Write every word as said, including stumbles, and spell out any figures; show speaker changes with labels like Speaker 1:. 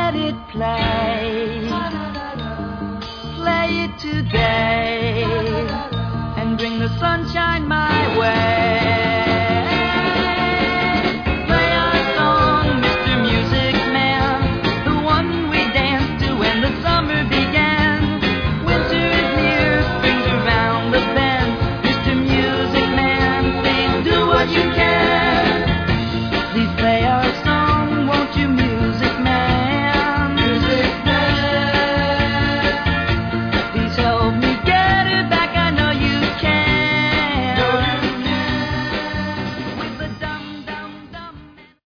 Speaker 1: let it play. Play it today and bring the sunshine